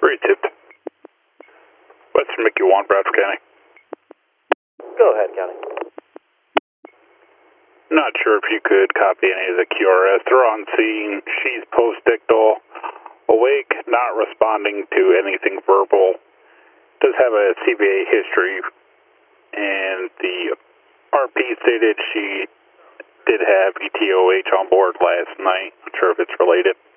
tipped. Western Mickey 1, Bradford County. Go ahead, County. Not sure if you could copy any of the QRS. They're on scene. She's post-ictal. Awake, not responding to anything verbal. Does have a CVA history. And the RP stated she did have ETOH on board last night. Not sure if it's related.